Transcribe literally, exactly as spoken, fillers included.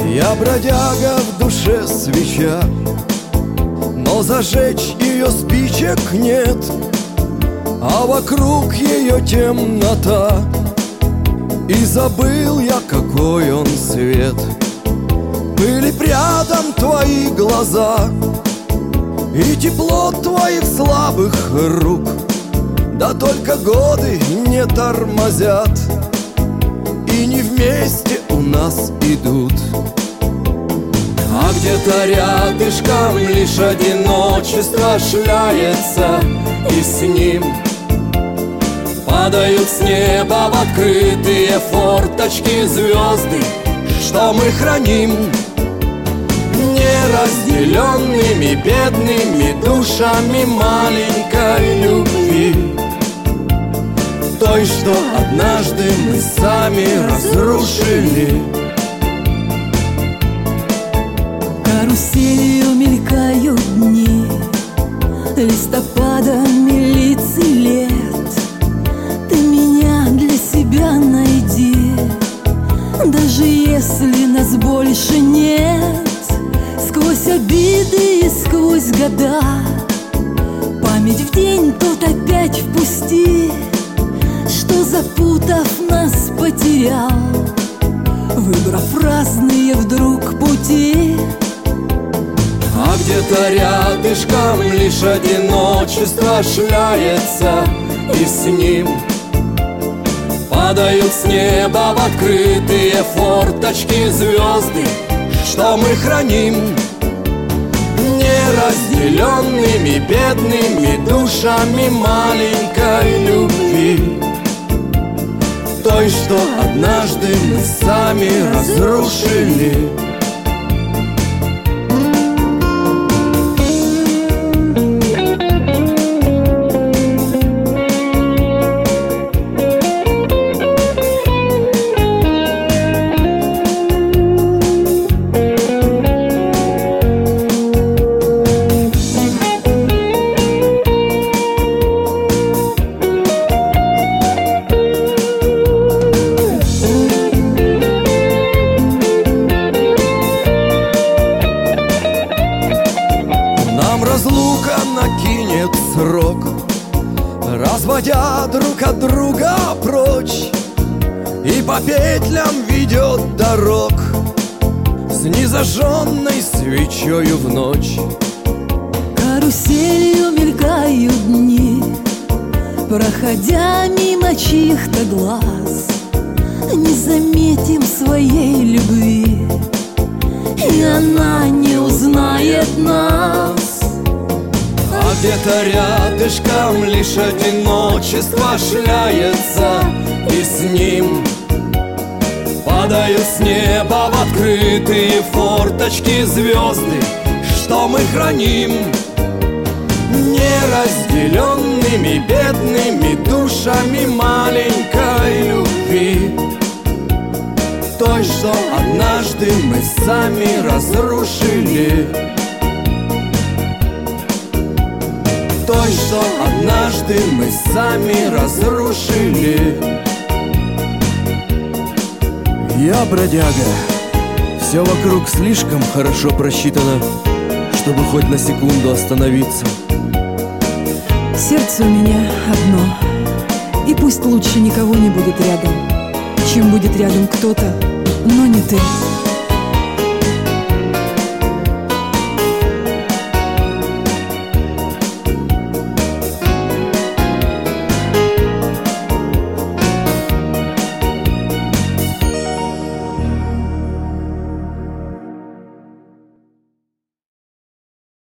Я бродяга, в душе свеча, но зажечь ее спичек нет, а вокруг ее темнота, и забыл я, какой он свет. Были рядом твои глаза и тепло твоих слабых рук, да только годы не тормозят и не вместе у нас идут. А где-то рядышком лишь одиночество шляется, и с ним падают с неба в открытые форточки звезды, что мы храним неразделенными бедными душами маленькой любви, той, что однажды мы сами разрушили. Каруселью мелькают дни, листопадами лиц и лет. Ты меня для себя найди, даже если нас больше нет. Сквозь обиды и сквозь года память в день тот опять впусти, что, запутав, нас потерял, выбрав разные вдруг пути. А где-то рядышком лишь одиночество шляется, и с ним падают с неба в открытые форточки звезды, что мы храним неразделенными бедными душами маленькой любви, той, что однажды мы сами разрушили. Разлука накинет срок, разводя друг от друга прочь, и по петлям ведет дорог с незажженной свечою в ночь. Каруселью мелькают дни, проходя мимо чьих-то глаз, не заметим своей любви, и она не узнает нас. А где-то рядышком лишь одиночество шляется, и с ним падают с неба в открытые форточки звезды, что мы храним неразделенными бедными душами маленькой любви, той, что однажды мы сами разрушили, той, что однажды мы сами разрушили. Я бродяга, все вокруг слишком хорошо просчитано, чтобы хоть на секунду остановиться. Сердце у меня одно, и пусть лучше никого не будет рядом, чем будет рядом кто-то, но не ты.